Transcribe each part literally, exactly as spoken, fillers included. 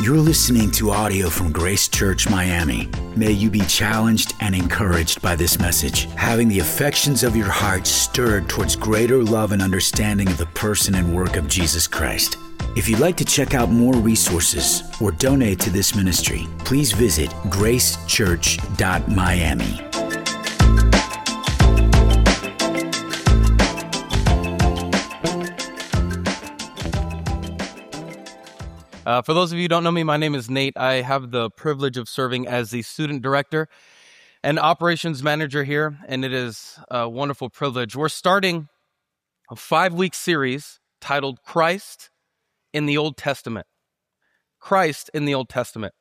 You're listening to audio from Grace Church Miami. May you be challenged and encouraged by this message, having the affections of your heart stirred towards greater love and understanding of the person and work of Jesus Christ. If you'd like to check out more resources or donate to this ministry, please visit grace church dot miami. Uh, for those of you who don't know me, my name is Nate. I have the privilege of serving as the student director and operations manager here, and it is a wonderful privilege. We're starting a five-week series titled Christ in the Old Testament. Christ in the Old Testament.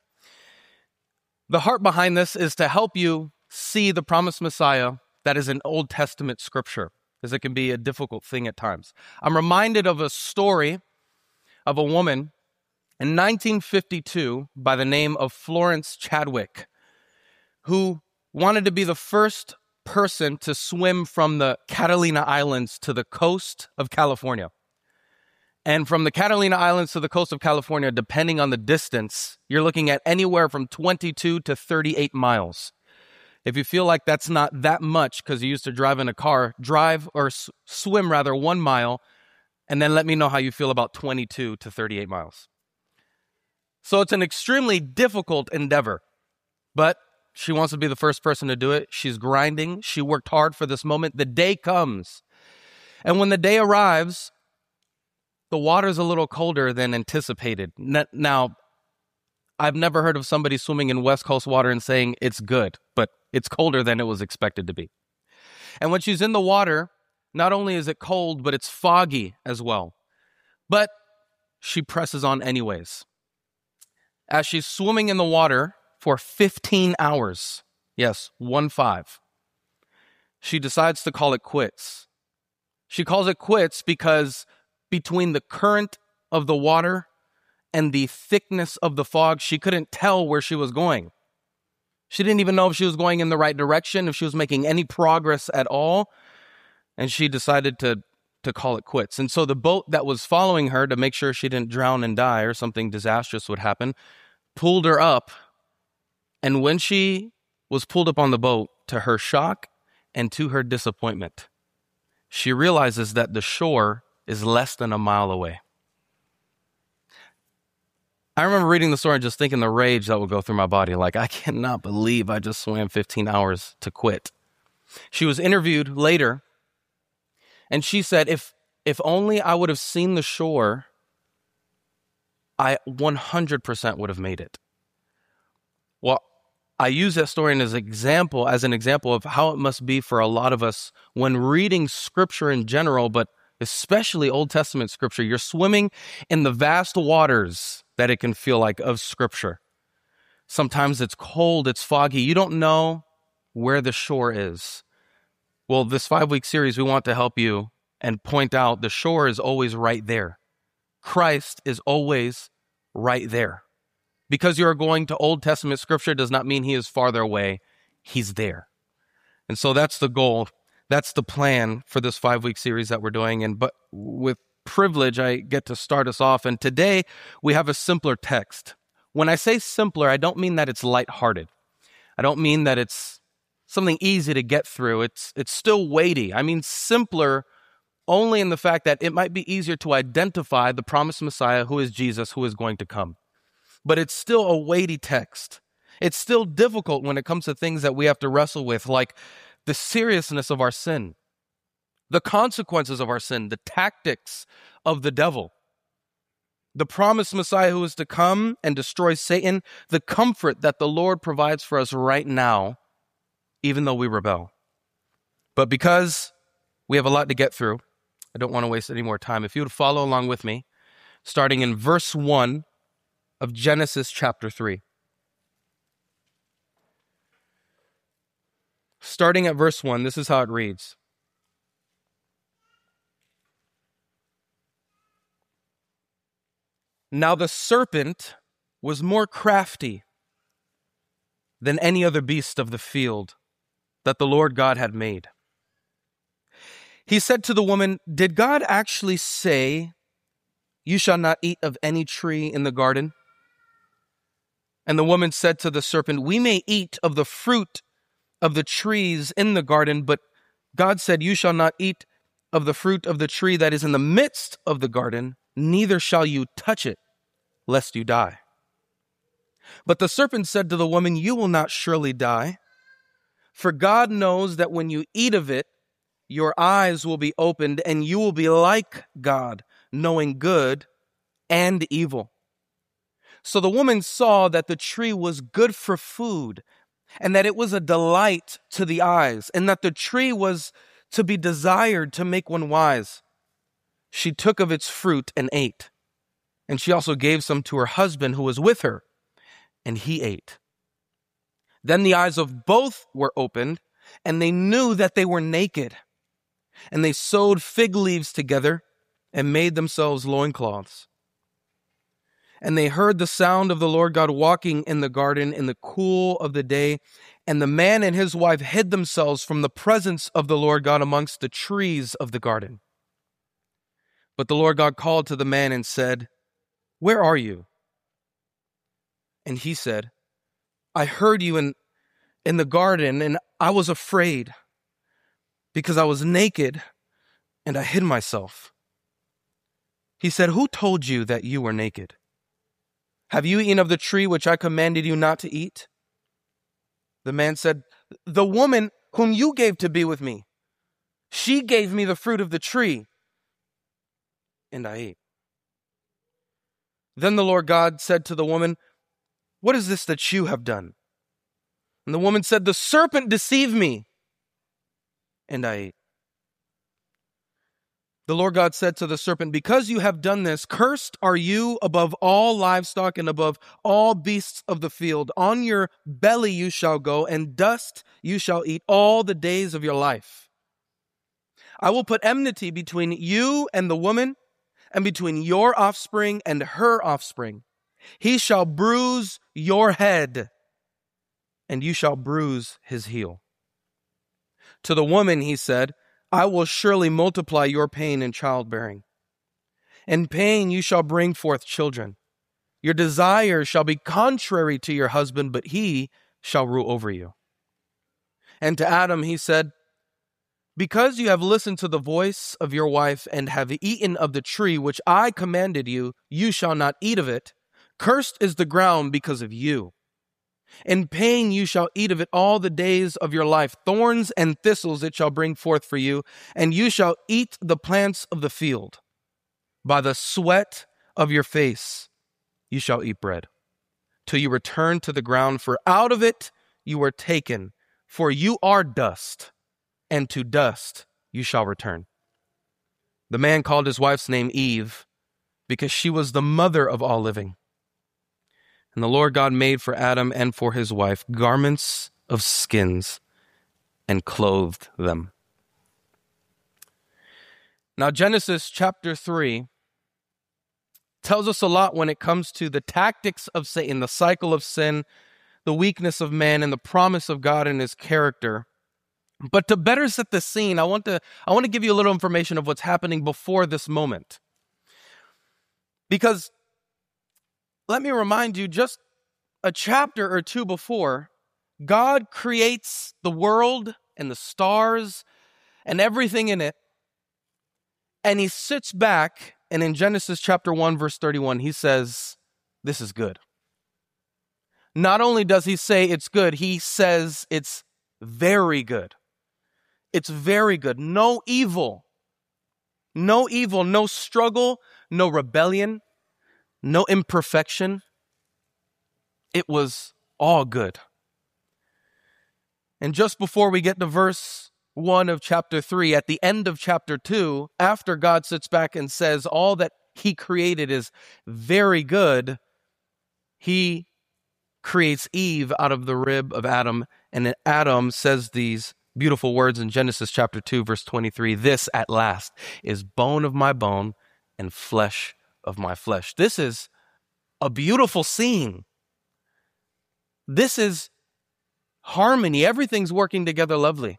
The heart behind this is to help you see the promised Messiah that is in Old Testament scripture, as it can be a difficult thing at times. I'm reminded of a story of a woman in nineteen fifty-two by the name of Florence Chadwick, who wanted to be the first person to swim from the Catalina Islands to the coast of California. And from the Catalina Islands to the coast of California, depending on the distance, you're looking at anywhere from twenty-two to thirty-eight miles. If you feel like that's not that much because you used to drive in a car, drive or s- swim rather one mile, and then let me know how you feel about twenty-two to thirty-eight miles. So it's an extremely difficult endeavor, but she wants to be the first person to do it. She's grinding. She worked hard for this moment. The day comes. And when the day arrives, the water's a little colder than anticipated. Now, I've never heard of somebody swimming in West Coast water and saying it's good, but it's colder than it was expected to be. And when she's in the water, not only is it cold, but it's foggy as well. But she presses on anyways. As she's swimming in the water for fifteen hours, yes, one five, she decides to call it quits. She calls it quits because between the current of the water and the thickness of the fog, she couldn't tell where she was going. She didn't even know if she was going in the right direction, if she was making any progress at all, and she decided to, to call it quits. And so the boat that was following her to make sure she didn't drown and die or something disastrous would happen pulled her up, and when she was pulled up on the boat, to her shock and to her disappointment, she realizes that the shore is less than a mile away. I remember reading the story and just thinking the rage that would go through my body, like, I cannot believe I just swam fifteen hours to quit. She was interviewed later, and she said, if if only I would have seen the shore, I one hundred percent would have made it. Well, I use that story as an example, as an example of how it must be for a lot of us when reading scripture in general, but especially Old Testament scripture. You're swimming in the vast waters that it can feel like of scripture. Sometimes it's cold, it's foggy. You don't know where the shore is. Well, this five-week series, we want to help you and point out the shore is always right there. Christ is always right there. Because you are going to Old Testament scripture does not mean he is farther away. He's there. And so that's the goal. That's the plan for this five-week series that we're doing. And but with privilege, I get to start us off. And today we have a simpler text. When I say simpler, I don't mean that it's lighthearted. I don't mean that it's something easy to get through. It's it's still weighty. I mean simpler only in the fact that it might be easier to identify the promised Messiah, who is Jesus, who is going to come. But it's still a weighty text. It's still difficult when it comes to things that we have to wrestle with, like the seriousness of our sin, the consequences of our sin, the tactics of the devil, the promised Messiah who is to come and destroy Satan, the comfort that the Lord provides for us right now, even though we rebel. But because we have a lot to get through, I don't want to waste any more time. If you would follow along with me, starting in verse one of Genesis chapter three. Starting at verse one, this is how it reads. Now the serpent was more crafty than any other beast of the field that the Lord God had made. He said to the woman, "Did God actually say, 'You shall not eat of any tree in the garden?'" And the woman said to the serpent, we may eat of the fruit of the trees in the garden, but God said, you shall not eat of the fruit of the tree that is in the midst of the garden, neither shall you touch it, lest you die. But the serpent said to the woman, you will not surely die, for God knows that when you eat of it, your eyes will be opened, and you will be like God, knowing good and evil. So the woman saw that the tree was good for food, and that it was a delight to the eyes, and that the tree was to be desired to make one wise. She took of its fruit and ate, and she also gave some to her husband who was with her, and he ate. Then the eyes of both were opened, and they knew that they were naked, and they sewed fig leaves together and made themselves loincloths. And they heard the sound of the Lord God walking in the garden in the cool of the day. And the man and his wife hid themselves from the presence of the Lord God amongst the trees of the garden. But the Lord God called to the man and said, where are you? And he said, I heard you in, in the garden, and I was afraid because I was naked and I hid myself. He said, who told you that you were naked? Have you eaten of the tree which I commanded you not to eat? The man said, the woman whom you gave to be with me, she gave me the fruit of the tree, and I ate. Then the Lord God said to the woman, what is this that you have done? And the woman said, the serpent deceived me, and I ate. The Lord God said to the serpent, because you have done this, cursed are you above all livestock and above all beasts of the field. On your belly you shall go, and dust you shall eat all the days of your life. I will put enmity between you and the woman, and between your offspring and her offspring. He shall bruise your head, and you shall bruise his heel. To the woman he said, I will surely multiply your pain in childbearing. In pain you shall bring forth children. Your desire shall be contrary to your husband, but he shall rule over you. And to Adam he said, because you have listened to the voice of your wife and have eaten of the tree which I commanded you, you shall not eat of it. Cursed is the ground because of you. In pain you shall eat of it all the days of your life. Thorns and thistles it shall bring forth for you, and you shall eat the plants of the field. By the sweat of your face you shall eat bread, till you return to the ground, for out of it you were taken, for you are dust, and to dust you shall return. The man called his wife's name Eve, because she was the mother of all living. And the Lord God made for Adam and for his wife garments of skins and clothed them. Now, Genesis chapter three tells us a lot when it comes to the tactics of Satan, the cycle of sin, the weakness of man, and the promise of God in his character. But to better set the scene, I want to, I want to give you a little information of what's happening before this moment. Because let me remind you, just a chapter or two before, God creates the world and the stars and everything in it. And he sits back, and in Genesis chapter one, verse thirty-one, he says, this is good. Not only does he say it's good, he says it's very good. It's very good. No evil. No evil, no struggle, no rebellion, no imperfection. It was all good. And just before we get to verse one of chapter three, at the end of chapter two, after God sits back and says all that he created is very good, he creates Eve out of the rib of Adam, and Adam says these beautiful words in Genesis chapter two, verse twenty-three, this at last is bone of my bone and flesh of my flesh. This is a beautiful scene. This is harmony. Everything's working together lovely.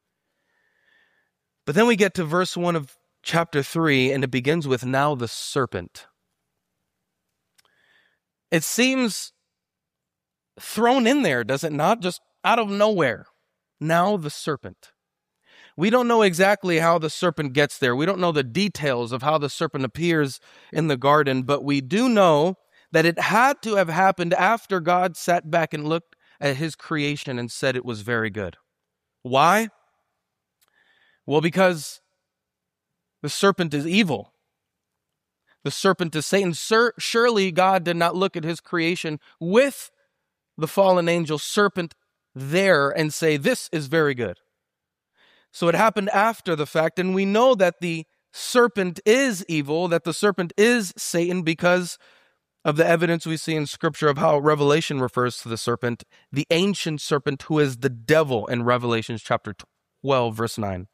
But then we get to verse one of chapter three, and it begins with, now the serpent. It seems thrown in there, does it not? Just out of nowhere. Now the serpent. We don't know exactly how the serpent gets there. We don't know the details of how the serpent appears in the garden, but we do know that it had to have happened after God sat back and looked at his creation and said it was very good. Why? Well, because the serpent is evil. The serpent is Satan. Sur- surely God did not look at his creation with the fallen angel serpent there and say, this is very good. So it happened after the fact, and we know that the serpent is evil, that the serpent is Satan because of the evidence we see in Scripture of how Revelation refers to the serpent, the ancient serpent who is the devil in Revelation chapter twelve, verse nine.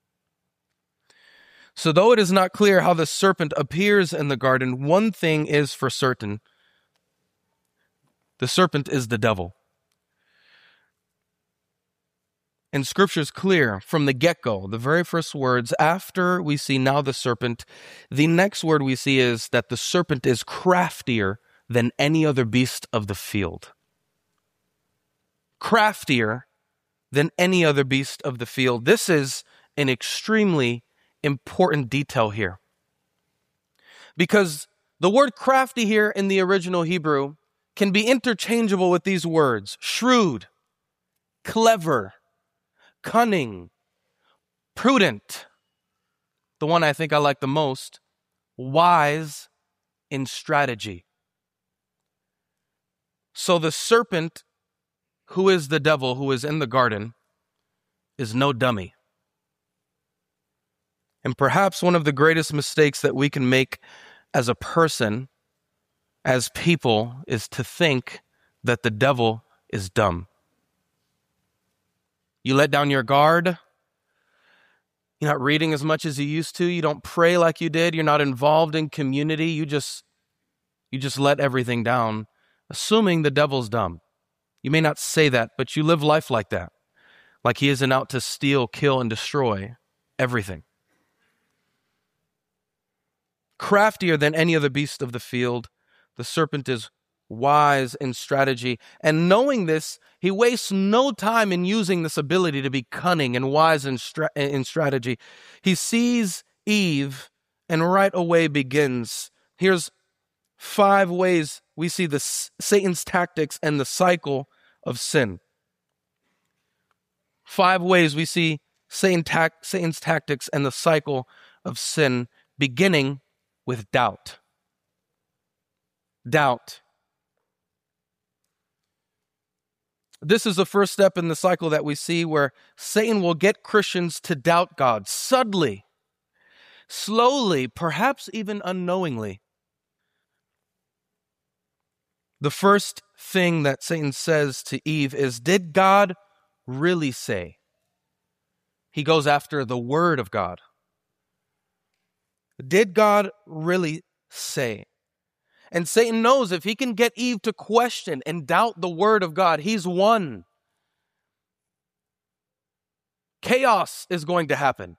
So though it is not clear how the serpent appears in the garden, one thing is for certain. The serpent is the devil. And Scripture is clear from the get-go, the very first words, after we see now the serpent, the next word we see is that the serpent is craftier than any other beast of the field. Craftier than any other beast of the field. This is an extremely important detail here. Because the word crafty here in the original Hebrew can be interchangeable with these words: shrewd, clever, cunning, prudent. The one I think I like the most, wise in strategy. So the serpent, who is the devil, who is in the garden, is no dummy. And perhaps one of the greatest mistakes that we can make as a person, as people, is to think that the devil is dumb. You let down your guard. You're not reading as much as you used to. You don't pray like you did. You're not involved in community. You just, you just let everything down, assuming the devil's dumb. You may not say that, but you live life like that. Like he isn't out to steal, kill, and destroy everything. Craftier than any other beast of the field, the serpent is wise in strategy. And knowing this, he wastes no time in using this ability to be cunning and wise in, stra- in strategy. He sees Eve and right away begins. Here's five ways we see the Satan's tactics and the cycle of sin. Five ways we see Satan ta- Satan's tactics and the cycle of sin, beginning with doubt. Doubt. This is the first step in the cycle that we see where Satan will get Christians to doubt God subtly, slowly, perhaps even unknowingly. The first thing that Satan says to Eve is, did God really say? He goes after the word of God. Did God really say? And Satan knows if he can get Eve to question and doubt the word of God, he's won. Chaos is going to happen.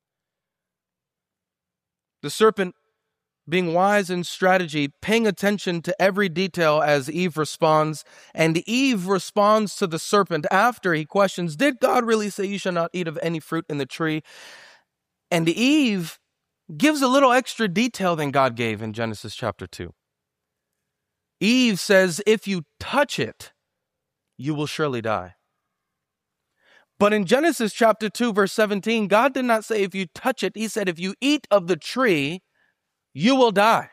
The serpent, being wise in strategy, paying attention to every detail as Eve responds, and Eve responds to the serpent after he questions, did God really say you shall not eat of any fruit in the tree? And Eve gives a little extra detail than God gave in Genesis chapter two. Eve says, if you touch it, you will surely die. But in Genesis chapter two, verse seventeen, God did not say if you touch it. He said, if you eat of the tree, you will die.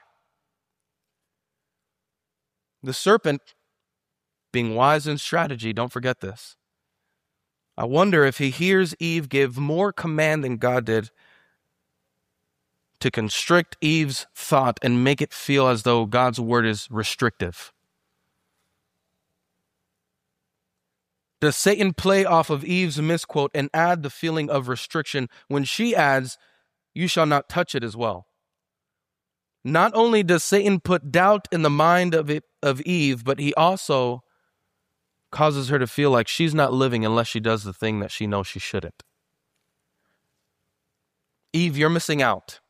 The serpent, being wise in strategy, don't forget this. I wonder if he hears Eve give more command than God did to constrict Eve's thought and make it feel as though God's word is restrictive. Does Satan play off of Eve's misquote and add the feeling of restriction when she adds, you shall not touch it as well? Not only does Satan put doubt in the mind of, it, of Eve, but he also causes her to feel like she's not living unless she does the thing that she knows she shouldn't. Eve, you're missing out.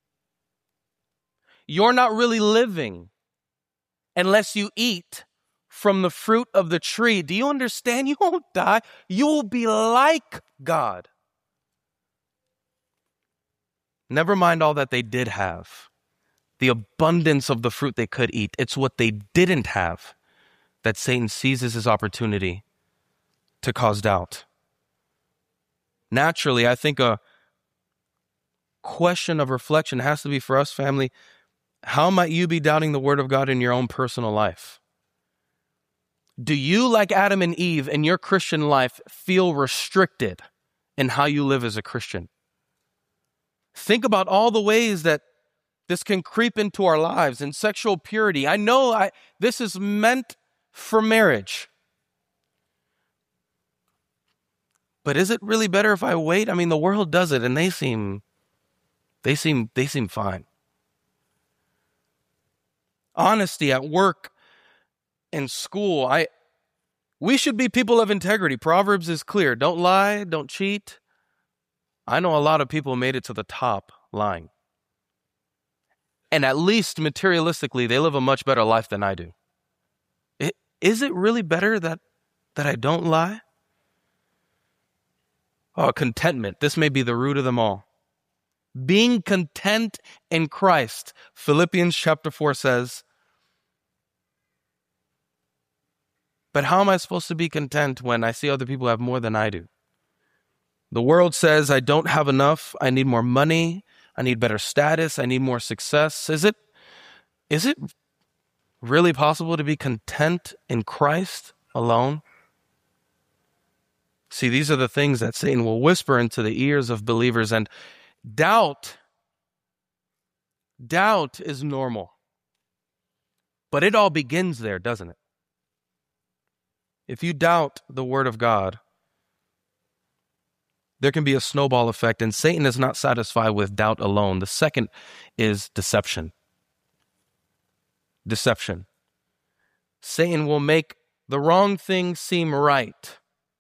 You're not really living unless you eat from the fruit of the tree, do you understand? You won't die. You will be like God. Never mind all that they did have, the abundance of the fruit they could eat. It's what they didn't have that Satan seizes his opportunity to cause doubt. Naturally, I think a question of reflection has to be for us, family, how might you be doubting the word of God in your own personal life? Do you, like Adam and Eve in your Christian life, feel restricted in how you live as a Christian? Think about all the ways that this can creep into our lives in sexual purity. I know I, this is meant for marriage. But is it really better if I wait? I mean, the world does it and they seem, they seem, they seem fine. Honesty at work and school. I, we should be people of integrity. Proverbs is clear. Don't lie, don't cheat. I know a lot of people made it to the top lying. And at least materialistically, they live a much better life than I do. It, is it really better that, that I don't lie? Oh, contentment. This may be the root of them all. Being content in Christ. Philippians chapter four says, but how am I supposed to be content when I see other people have more than I do? The world says I don't have enough. I need more money. I need better status. I need more success. Is it, is it really possible to be content in Christ alone? See, these are the things that Satan will whisper into the ears of believers, and doubt, doubt is normal. But it all begins there, doesn't it? If you doubt the word of God, there can be a snowball effect, and Satan is not satisfied with doubt alone. The second is deception. Deception. Satan will make the wrong thing seem right.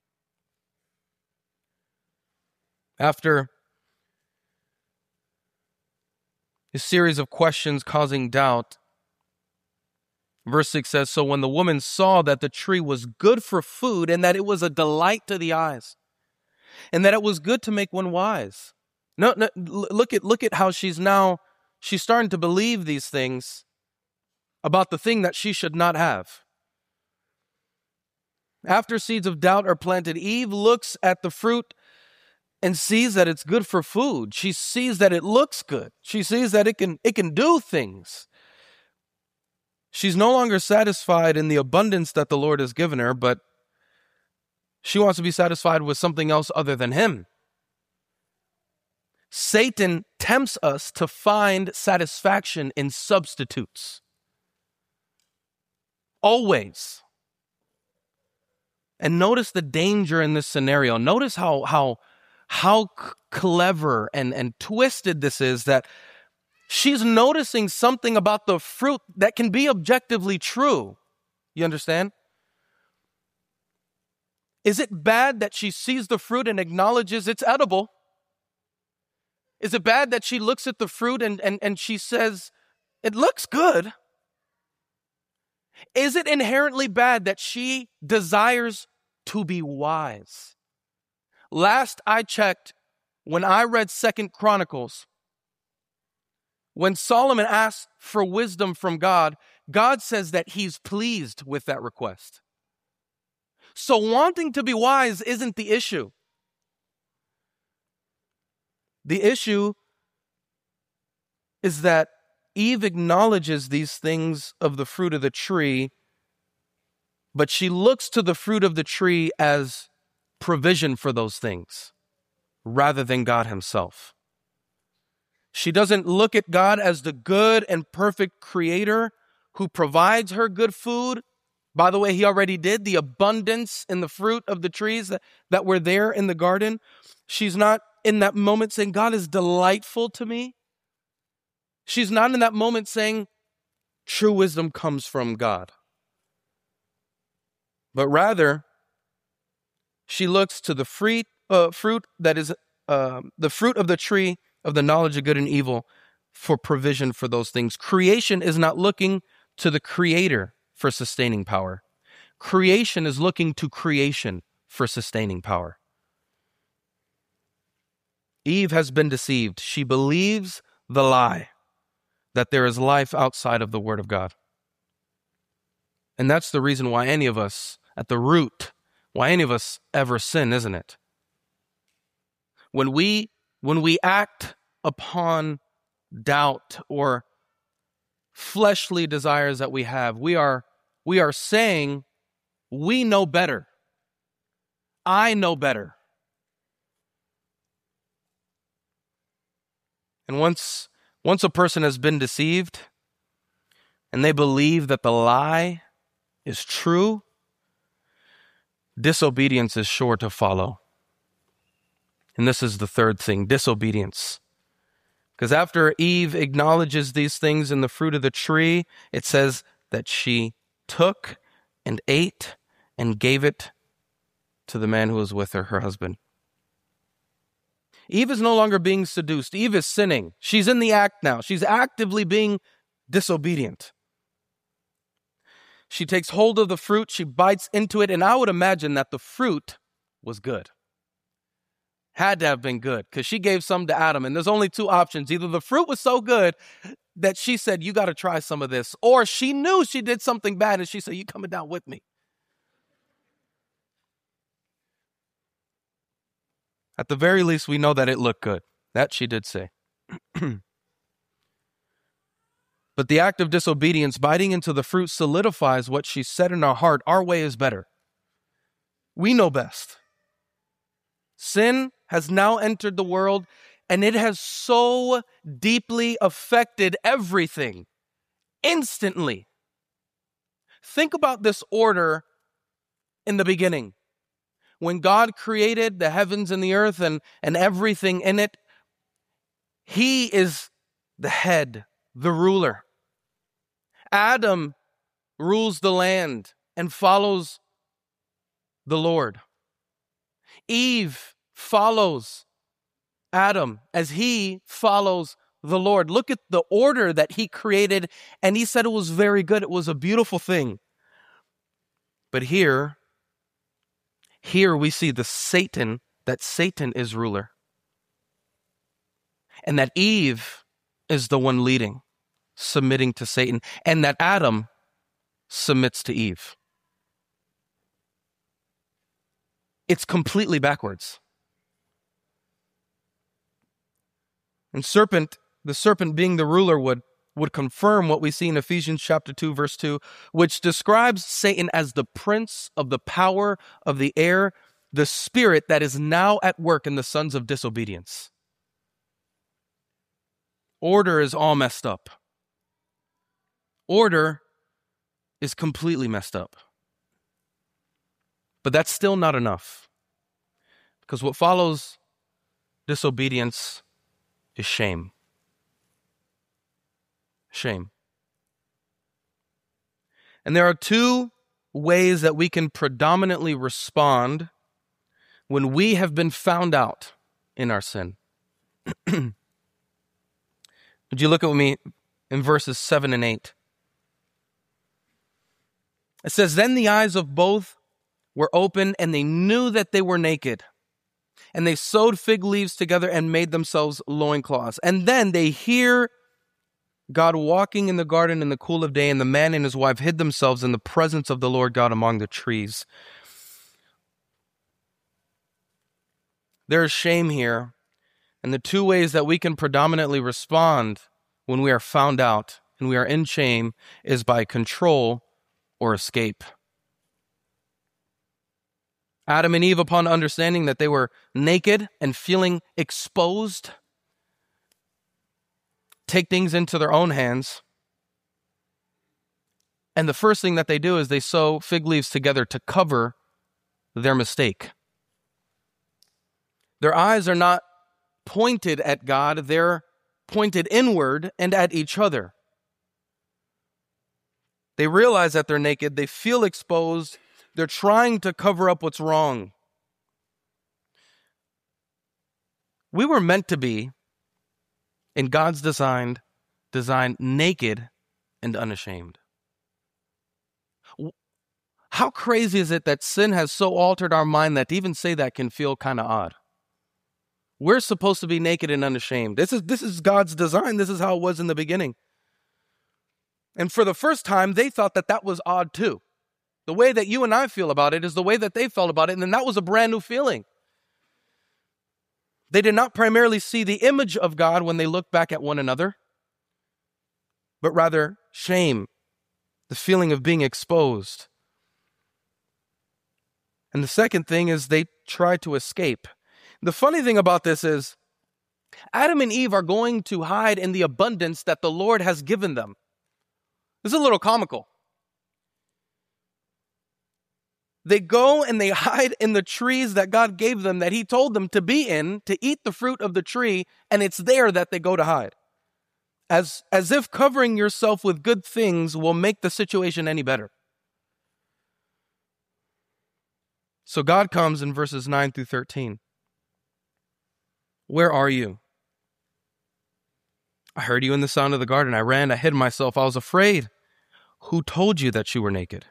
After a series of questions causing doubt, verse six says, so when the woman saw that the tree was good for food and that it was a delight to the eyes, and that it was good to make one wise. No, no, look at look at how she's now, she's starting to believe these things about the thing that she should not have. After seeds of doubt are planted, Eve looks at the fruit and sees that it's good for food. She sees that it looks good. She sees that it can it can do things. She's no longer satisfied in the abundance that the Lord has given her, but she wants to be satisfied with something else other than him. Satan tempts us to find satisfaction in substitutes. Always. And notice the danger in this scenario. Notice how how how c- clever and, and twisted this is, that she's noticing something about the fruit that can be objectively true. You understand? Is it bad that she sees the fruit and acknowledges it's edible? Is it bad that she looks at the fruit and, and, and she says, it looks good? Is it inherently bad that she desires to be wise? Last I checked, when I read Second Chronicles, when Solomon asked for wisdom from God, God says that he's pleased with that request. So wanting to be wise isn't the issue. The issue is that Eve acknowledges these things of the fruit of the tree, but she looks to the fruit of the tree as provision for those things rather than God himself. She doesn't look at God as the good and perfect creator who provides her good food. By the way, he already did. The abundance in the fruit of the trees that, that were there in the garden. She's not in that moment saying, God is delightful to me. She's not in that moment saying, true wisdom comes from God. But rather, she looks to the fruit, uh, fruit that is uh, the fruit of the tree of the knowledge of good and evil for provision for those things. Creation is not looking to the creator for sustaining power. creation is looking to creation for sustaining power. Eve has been deceived. She believes the lie that there is life outside of the Word of God. And that's the reason why any of us, at the root, why any of us ever sin, isn't it? When we, when we act upon doubt or fleshly desires that we have, we are, we are saying, we know better. I know better. And once, once a person has been deceived and they believe that the lie is true, disobedience is sure to follow. And this is the third thing, disobedience. Because after Eve acknowledges these things in the fruit of the tree, it says that she took and ate and gave it to the man who was with her, her husband. Eve is no longer being seduced. Eve is sinning. She's in the act now. She's actively being disobedient. She takes hold of the fruit, she bites into it, and I would imagine that the fruit was good. Had to have been good, because she gave some to Adam, and there's only two options. Either the fruit was so good that she said, you got to try some of this, or she knew she did something bad, and she said, you coming down with me. At the very least, we know that it looked good. That she did say. But the act of disobedience, biting into the fruit, solidifies what she said in her heart. Our way is better. We know best. Sin has now entered the world, and it has so deeply affected everything instantly. Think about this order in the beginning. When God created the heavens and the earth and, and everything in it, He is the head, the ruler. Adam rules the land and follows the Lord. Eve follows Adam as he follows the Lord. Look at the order that He created, and He said it was very good. It was a beautiful thing. But here, here we see the Satan, that Satan is ruler. And that Eve is the one leading, submitting to Satan, and that Adam submits to Eve. It's completely backwards. And serpent, the serpent being the ruler would, would confirm what we see in Ephesians chapter two, verse two, which describes Satan as the prince of the power of the air, the spirit that is now at work in the sons of disobedience. Order is all messed up. Order is completely messed up. But that's still not enough. Because what follows disobedience is shame. Shame. And there are two ways that we can predominantly respond when we have been found out in our sin. Would you look at me in verses seven and eight? It says, then the eyes of both were open, and they knew that they were naked. And they sewed fig leaves together and made themselves loincloths. And then they hear God walking in the garden in the cool of day, and the man and his wife hid themselves in the presence of the Lord God among the trees. There is shame here. And the two ways that we can predominantly respond when we are found out and we are in shame is by control or escape. Adam and Eve, upon understanding that they were naked and feeling exposed, take things into their own hands. And the first thing that they do is they sew fig leaves together to cover their mistake. Their eyes are not pointed at God, they're pointed inward and at each other. They realize that they're naked, they feel exposed, they're trying to cover up what's wrong. We were meant to be, in God's design, design naked and unashamed. How crazy is it that sin has so altered our mind that to even say that can feel kind of odd? We're supposed to be naked and unashamed. This is, this is God's design. This is how it was in the beginning. And for the first time, they thought that that was odd too. The way that you and I feel about it is the way that they felt about it, and then that was a brand new feeling. They did not primarily see the image of God when they looked back at one another, but rather shame, the feeling of being exposed. And the second thing is they try to escape. The funny thing about this is Adam and Eve are going to hide in the abundance that the Lord has given them. This is a little comical. They go and they hide in the trees that God gave them, that he told them to be in, to eat the fruit of the tree, and it's there that they go to hide. As, as if covering yourself with good things will make the situation any better. So God comes in verses nine through thirteen. Where are you? I heard you in the sound of the garden. I ran, I hid myself, I was afraid. Who told you that you were naked?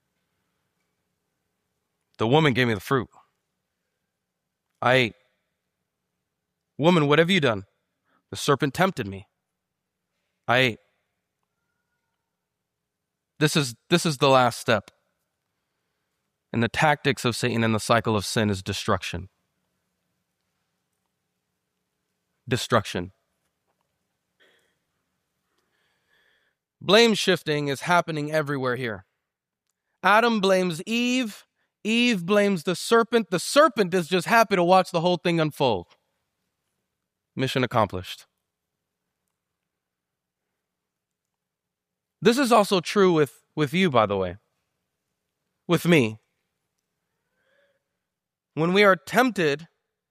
The woman gave me the fruit. I ate. Woman, what have you done? The serpent tempted me. I ate. This is, this is the last step. And the tactics of Satan in the cycle of sin is destruction. Destruction. Blame shifting is happening everywhere here. Adam blames Eve. Eve blames the serpent. The serpent is just happy to watch the whole thing unfold. Mission accomplished. This is also true with, with you, by the way. With me. When we are tempted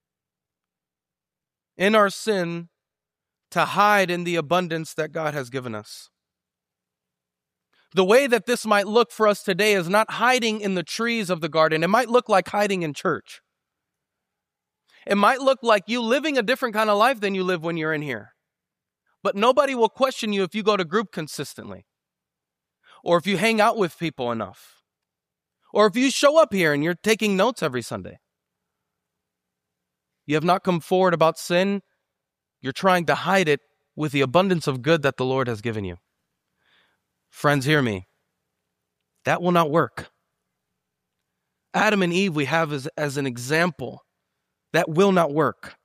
in our sin to hide in the abundance that God has given us. The way that this might look for us today is not hiding in the trees of the garden. It might look like hiding in church. It might look like you living a different kind of life than you live when you're in here. But nobody will question you if you go to group consistently. Or if you hang out with people enough. Or if you show up here and you're taking notes every Sunday. You have not come forward about sin. You're trying to hide it with the abundance of good that the Lord has given you. Friends, hear me. That will not work. Adam and Eve we have as, as an example. That will not work.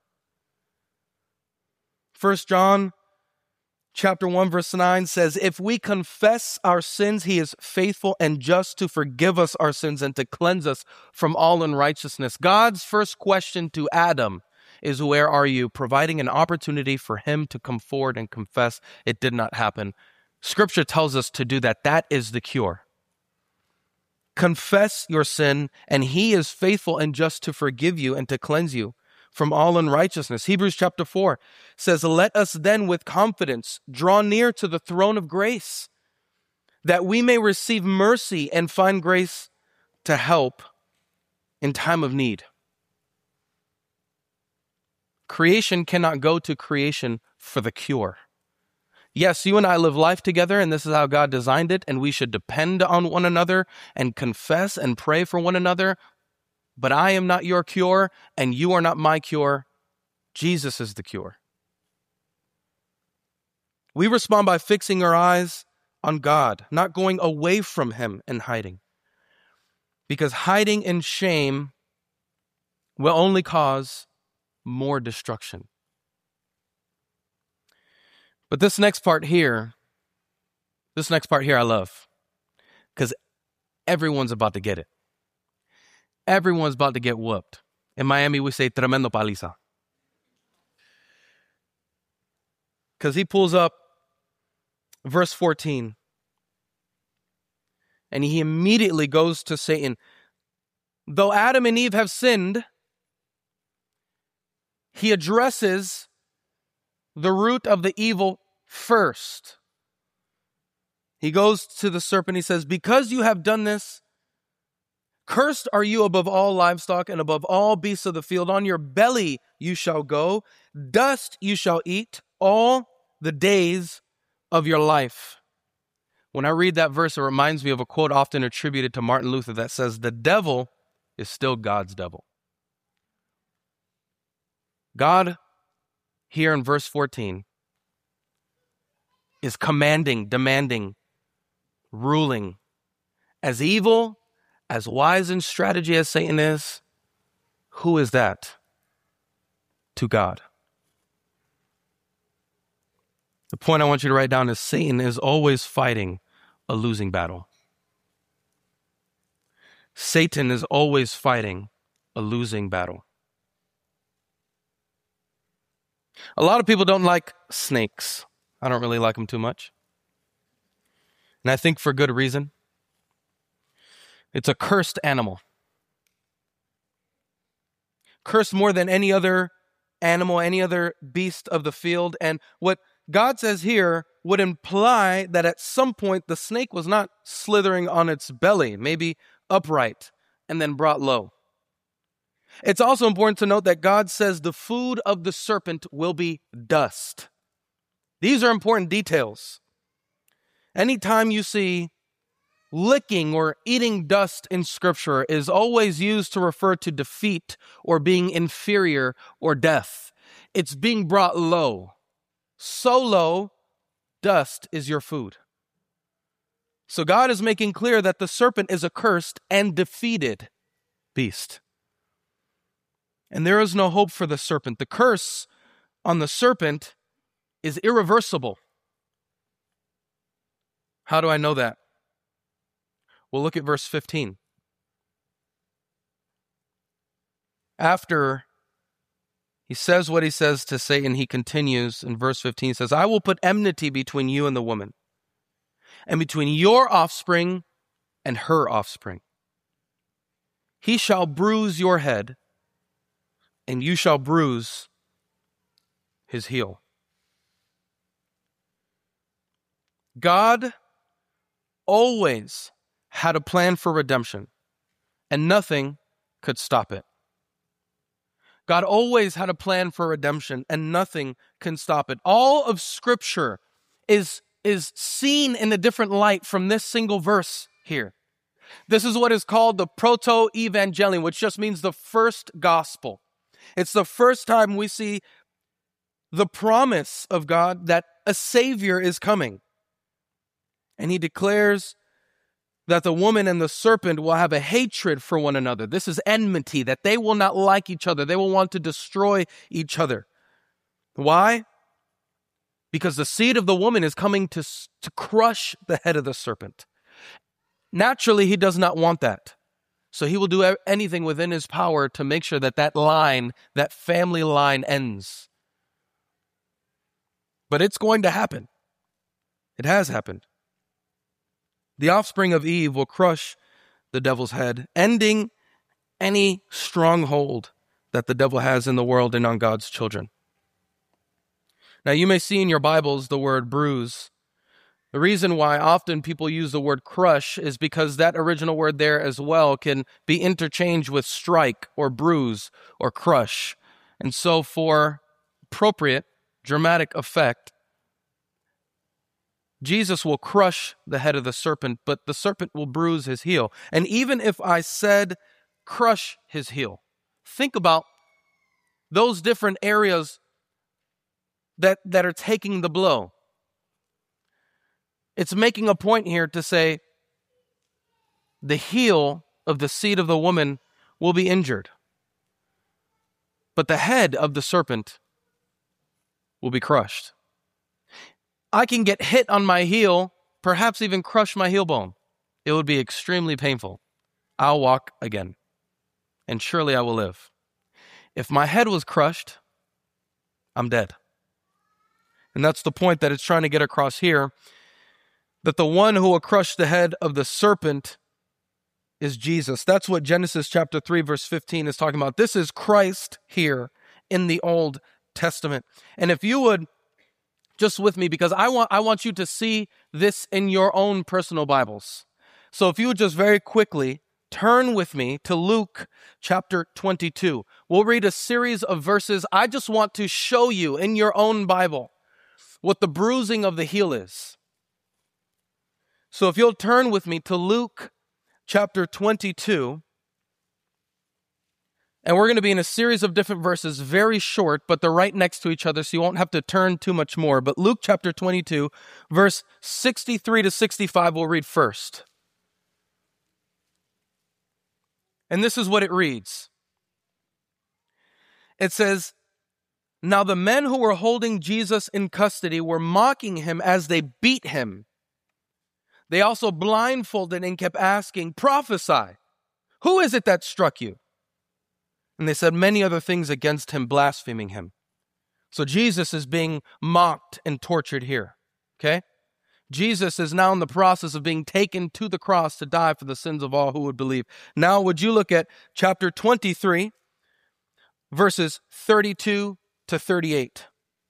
First John chapter one verse nine says, if we confess our sins, he is faithful and just to forgive us our sins and to cleanse us from all unrighteousness. God's first question to Adam is, where are you? Providing an opportunity for him to come forward and confess it did not happen. Scripture tells us to do that. That is the cure. Confess your sin, and he is faithful and just to forgive you and to cleanse you from all unrighteousness. Hebrews chapter four says, let us then with confidence draw near to the throne of grace, that we may receive mercy and find grace to help in time of need. Creation cannot go to creation for the cure. Yes, you and I live life together, and this is how God designed it, and we should depend on one another and confess and pray for one another. But I am not your cure, and you are not my cure. Jesus is the cure. We respond by fixing our eyes on God, not going away from him and hiding. Because hiding in shame will only cause more destruction. But this next part here, this next part here I love. Because everyone's about to get it. Everyone's about to get whooped. In Miami, we say tremendo paliza. Because he pulls up verse fourteen. And he immediately goes to Satan. Though Adam and Eve have sinned, he addresses the root of the evil first. He goes to the serpent. He says, because you have done this, cursed are you above all livestock and above all beasts of the field. On your belly you shall go. Dust you shall eat all the days of your life. When I read that verse, it reminds me of a quote often attributed to Martin Luther that says, "The devil is still God's devil." God, here in verse fourteen, is commanding, demanding, ruling. As evil, as wise in strategy as Satan is, who is that to God? The point I want you to write down is Satan is always fighting a losing battle. Satan is always fighting a losing battle. A lot of people don't like snakes. I don't really like them too much. And I think for good reason. It's a cursed animal. Cursed more than any other animal, any other beast of the field. And what God says here would imply that at some point the snake was not slithering on its belly, maybe upright and then brought low. It's also important to note that God says the food of the serpent will be dust. These are important details. Anytime you see licking or eating dust in Scripture is always used to refer to defeat or being inferior or death. It's being brought low. So low, dust is your food. So God is making clear that the serpent is a cursed and defeated beast. And there is no hope for the serpent. The curse on the serpent is irreversible. How do I know that? Well, look at verse fifteen. After he says what he says to Satan, he continues in verse fifteen, he says, "I will put enmity between you and the woman, and between your offspring and her offspring. He shall bruise your head, and you shall bruise his heel." God always had a plan for redemption, and nothing could stop it. God always had a plan for redemption, and nothing can stop it. All of Scripture is, is seen in a different light from this single verse here. This is what is called the proto-evangelium, which just means the first gospel. It's the first time we see the promise of God that a Savior is coming. And he declares that the woman and the serpent will have a hatred for one another. This is enmity, that they will not like each other. They will want to destroy each other. Why? Because the seed of the woman is coming to, to crush the head of the serpent. Naturally, he does not want that. So he will do anything within his power to make sure that that line, that family line ends. But it's going to happen. It has happened. The offspring of Eve will crush the devil's head, ending any stronghold that the devil has in the world and on God's children. Now, you may see in your Bibles the word bruise. The reason why often people use the word crush is because that original word there as well can be interchanged with strike or bruise or crush. And so for appropriate dramatic effect, Jesus will crush the head of the serpent, but the serpent will bruise his heel. And even if I said crush his heel, think about those different areas that, that are taking the blow. It's making a point here to say the heel of the seed of the woman will be injured, but the head of the serpent will be crushed. I can get hit on my heel, perhaps even crush my heel bone. It would be extremely painful. I'll walk again, and surely I will live. If my head was crushed, I'm dead. And that's the point that it's trying to get across here, that the one who will crush the head of the serpent is Jesus. That's what Genesis chapter three, verse fifteen is talking about. This is Christ here in the Old Testament. And if you would just with me, because I want I want you to see this in your own personal Bibles. So if you would just very quickly turn with me to Luke chapter twenty-two. We'll read a series of verses. I just want to show you in your own Bible what the bruising of the heel is. So if you'll turn with me to Luke chapter twenty-two, and we're going to be in a series of different verses, very short, but they're right next to each other, so you won't have to turn too much more. But Luke chapter twenty-two, verse sixty-three to sixty-five, we'll read first. And this is what it reads. It says, "Now the men who were holding Jesus in custody were mocking him as they beat him. They also blindfolded and kept asking, 'Prophesy, who is it that struck you?' And they said many other things against him, blaspheming him." So Jesus is being mocked and tortured here, okay? Jesus is now in the process of being taken to the cross to die for the sins of all who would believe. Now, would you look at chapter twenty-three, verses thirty-two to thirty-eight.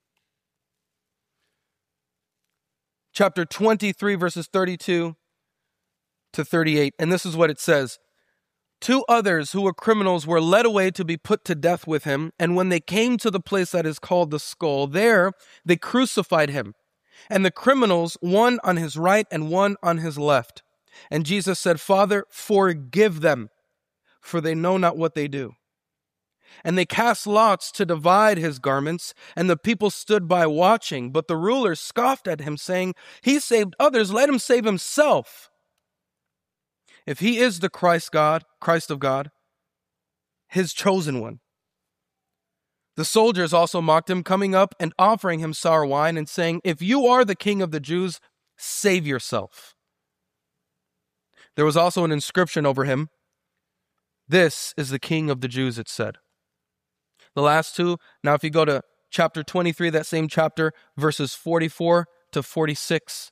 Chapter twenty-three, verses thirty-two to thirty-eight. And this is what it says. "Two others who were criminals were led away to be put to death with him. And when they came to the place that is called the Skull, there they crucified him. And the criminals, one on his right and one on his left. And Jesus said, 'Father, forgive them, for they know not what they do.' And they cast lots to divide his garments, and the people stood by watching. But the rulers scoffed at him, saying, 'He saved others, let him save himself. If he is the Christ God, Christ of God, his chosen one.' The soldiers also mocked him, coming up and offering him sour wine and saying, 'If you are the king of the Jews, save yourself.' There was also an inscription over him, 'This is the King of the Jews,' it said." The last two, now if you go to chapter twenty-three, that same chapter, verses forty-four to forty-six.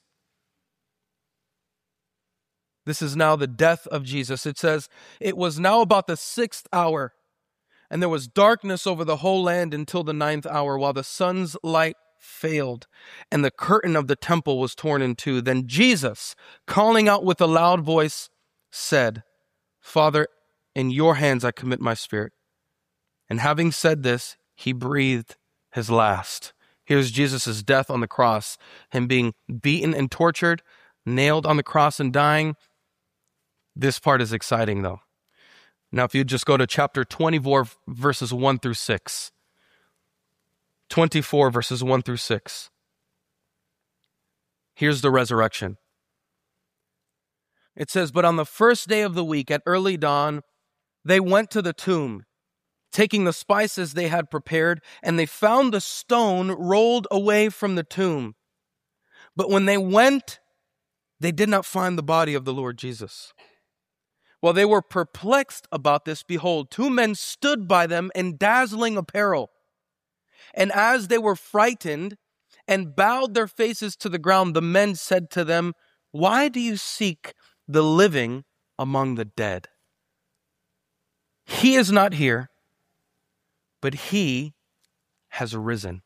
This is now the death of Jesus. It says, "It was now about the sixth hour, and there was darkness over the whole land until the ninth hour, while the sun's light failed, and the curtain of the temple was torn in two. Then Jesus, calling out with a loud voice, said, 'Father, in your hands I commit my spirit.' And having said this, he breathed his last." Here's Jesus' death on the cross, him being beaten and tortured, nailed on the cross and dying. This part is exciting, though. Now, if you just go to chapter twenty-four, verses one through six. twenty-four, verses one through six. Here's the resurrection. It says, "But on the first day of the week, at early dawn, they went to the tomb, taking the spices they had prepared, and they found the stone rolled away from the tomb. But when they went, they did not find the body of the Lord Jesus. While they were perplexed about this, behold, two men stood by them in dazzling apparel. And as they were frightened and bowed their faces to the ground, the men said to them, 'Why do you seek the living among the dead? He is not here, but he has risen.'"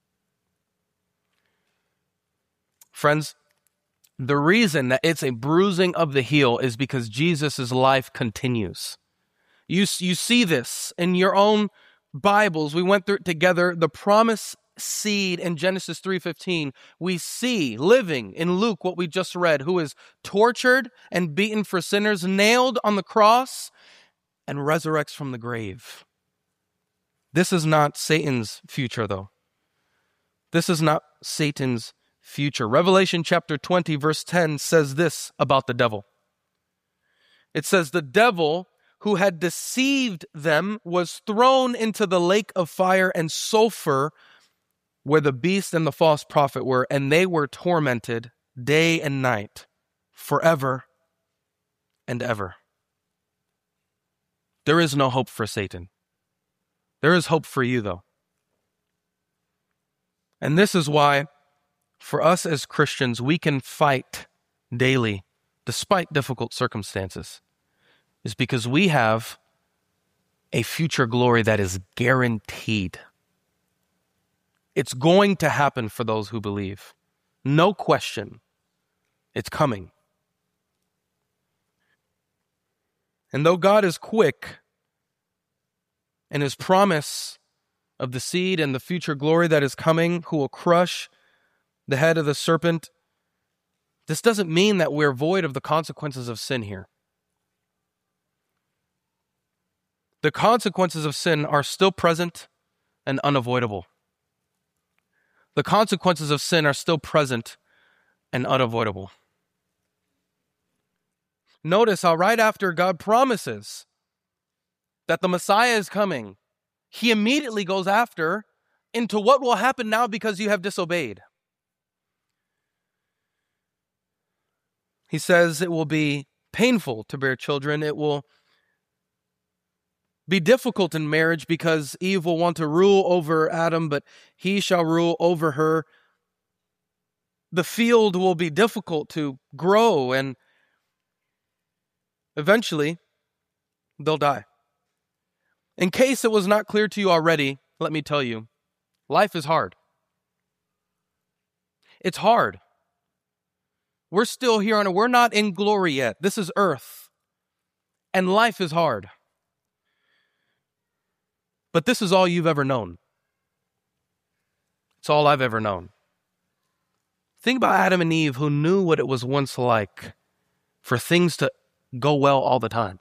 Friends, the reason that it's a bruising of the heel is because Jesus' life continues. You, you see this in your own Bibles. We went through it together. The promised seed in Genesis three fifteen, we see living in Luke what we just read, who is tortured and beaten for sinners, nailed on the cross, and resurrects from the grave. This is not Satan's future, though. This is not Satan's future. Revelation chapter twenty, verse ten says this about the devil. It says, "The devil who had deceived them was thrown into the lake of fire and sulfur, where the beast and the false prophet were, and they were tormented day and night, forever and ever." There is no hope for Satan. There is hope for you, though. And this is why, for us as Christians, we can fight daily, despite difficult circumstances, is because we have a future glory that is guaranteed. It's going to happen for those who believe. No question. It's coming. And though God is quick, and his promise of the seed and the future glory that is coming, who will crush the head of the serpent, This doesn't mean that we're void of the consequences of sin here. The consequences of sin are still present and unavoidable. The consequences of sin are still present and unavoidable. Notice how right after God promises that the Messiah is coming, he immediately goes after into what will happen now because you have disobeyed. He says it will be painful to bear children. It will be difficult in marriage because Eve will want to rule over Adam, but he shall rule over her. The field will be difficult to grow, and eventually they'll die. In case it was not clear to you already, let me tell you, life is hard. It's hard. We're still here on earth. We're not in glory yet. This is earth. And life is hard. But this is all you've ever known. It's all I've ever known. Think about Adam and Eve, who knew what it was once like for things to go well all the time.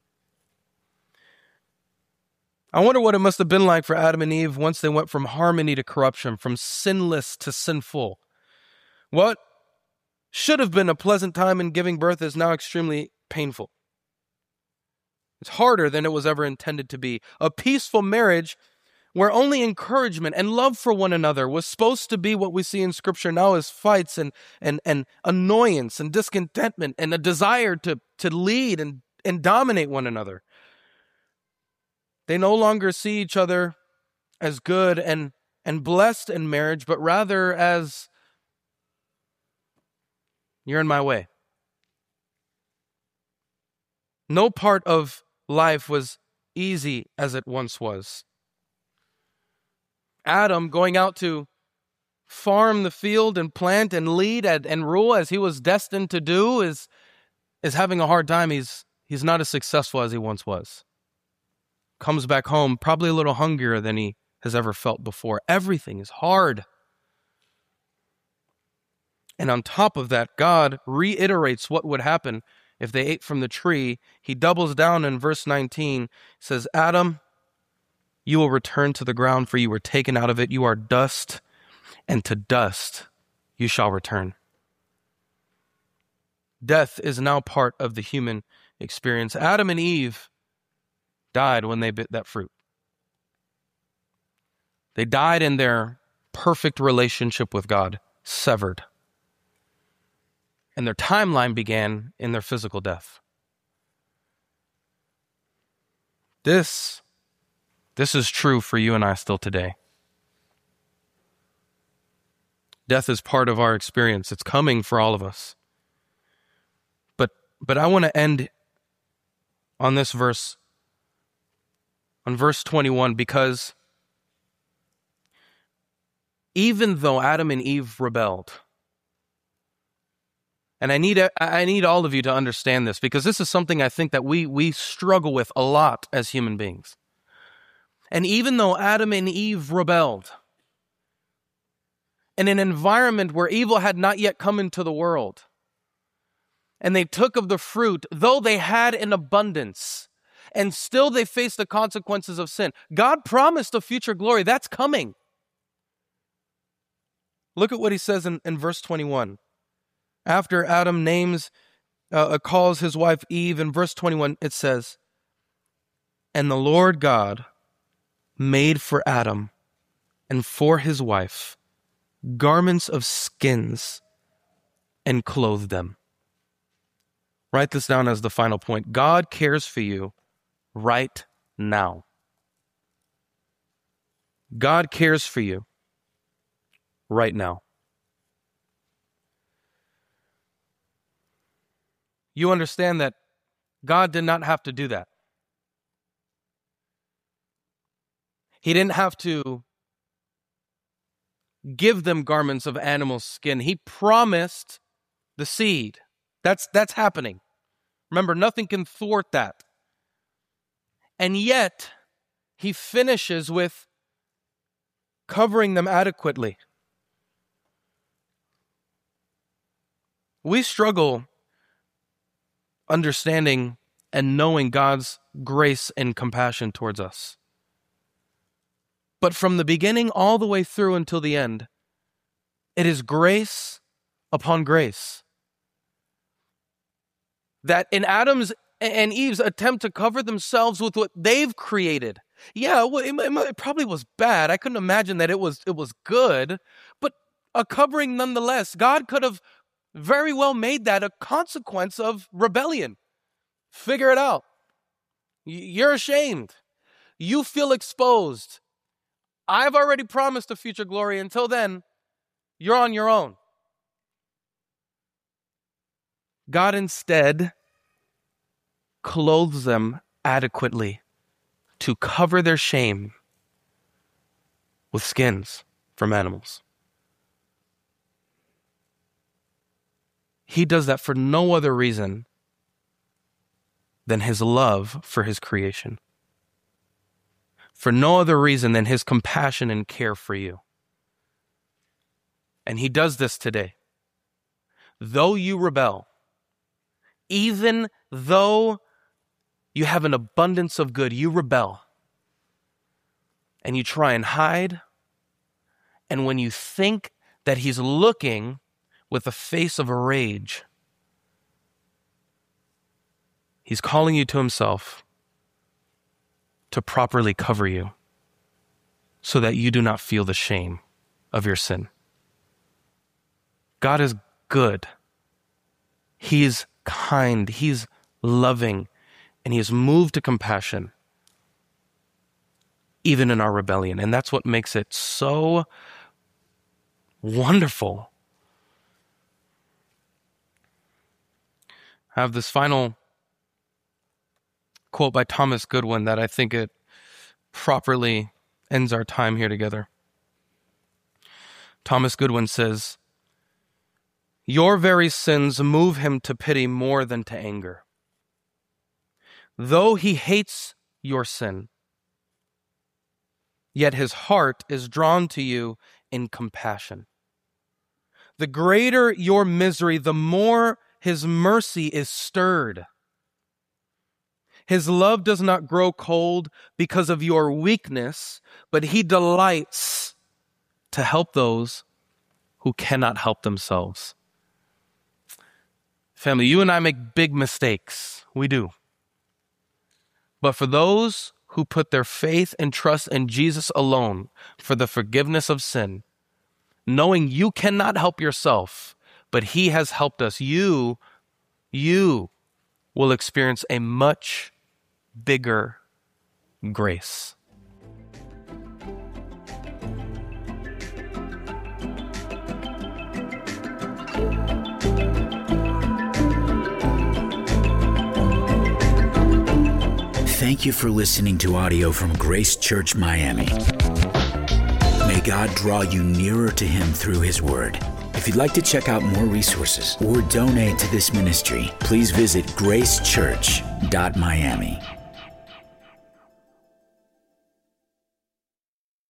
I wonder what it must have been like for Adam and Eve once they went from harmony to corruption, from sinless to sinful. What should have been a pleasant time in giving birth is now extremely painful. It's harder than it was ever intended to be. A peaceful marriage where only encouragement and love for one another was supposed to be what we see in Scripture now as fights and and, and annoyance and discontentment and a desire to, to lead and, and dominate one another. They no longer see each other as good and, and blessed in marriage, but rather as, you're in my way. No part of life was easy as it once was. Adam going out to farm the field and plant and lead and, and rule as he was destined to do is, is having a hard time. He's, he's not as successful as he once was. Comes back home probably a little hungrier than he has ever felt before. Everything is hard. And on top of that, God reiterates what would happen if they ate from the tree. He doubles down in verse nineteen, says, Adam, you will return to the ground, for you were taken out of it. You are dust, and to dust you shall return. Death is now part of the human experience. Adam and Eve died when they bit that fruit. They died in their perfect relationship with God, severed. And their timeline began in their physical death. This, this is true for you and I still today. Death is part of our experience. It's coming for all of us. But, but I want to end on this verse, on verse twenty-one, because even though Adam and Eve rebelled, and I need I need all of you to understand this, because this is something I think that we we struggle with a lot as human beings. And even though Adam and Eve rebelled in an environment where evil had not yet come into the world, and they took of the fruit, though they had in abundance, and still they faced the consequences of sin, God promised a future glory. That's coming. Look at what he says in, in verse twenty-one. After Adam names, uh, calls his wife Eve, in verse twenty-one, it says, and the Lord God made for Adam and for his wife garments of skins and clothed them. Write this down as the final point. God cares for you right now. God cares for you right now. You understand that God did not have to do that. He didn't have to give them garments of animal skin. He promised the seed. That's, that's happening. Remember, nothing can thwart that. And yet, he finishes with covering them adequately. We struggle understanding and knowing God's grace and compassion towards us. But from the beginning all the way through until the end, it is grace upon grace. That in Adam's and Eve's attempt to cover themselves with what they've created, yeah, well, it, it probably was bad. I couldn't imagine that it was it was good, but a covering nonetheless. God could have very well made that a consequence of rebellion. Figure it out. You're ashamed. You feel exposed. I've already promised a future glory. Until then, you're on your own. God instead clothes them adequately to cover their shame with skins from animals. He does that for no other reason than his love for his creation. For no other reason than his compassion and care for you. And he does this today. Though you rebel, even though you have an abundance of good, you rebel. And you try and hide. And when you think that he's looking with a face of rage, he's calling you to himself to properly cover you so that you do not feel the shame of your sin. God is good. He's kind. He's loving. And he is moved to compassion even in our rebellion. And that's what makes it so wonderful. I have this final quote by Thomas Goodwin that I think it properly ends our time here together. Thomas Goodwin says, "Your very sins move him to pity more than to anger. Though he hates your sin, yet his heart is drawn to you in compassion. The greater your misery, the more his mercy is stirred. His love does not grow cold because of your weakness, but he delights to help those who cannot help themselves." Family, you and I make big mistakes. We do. But for those who put their faith and trust in Jesus alone for the forgiveness of sin, knowing you cannot help yourself, but he has helped us, you, you will experience a much bigger grace. Thank you for listening to audio from Grace Church Miami. May God draw you nearer to him through his word. If you'd like to check out more resources or donate to this ministry, please visit grace church dot miami.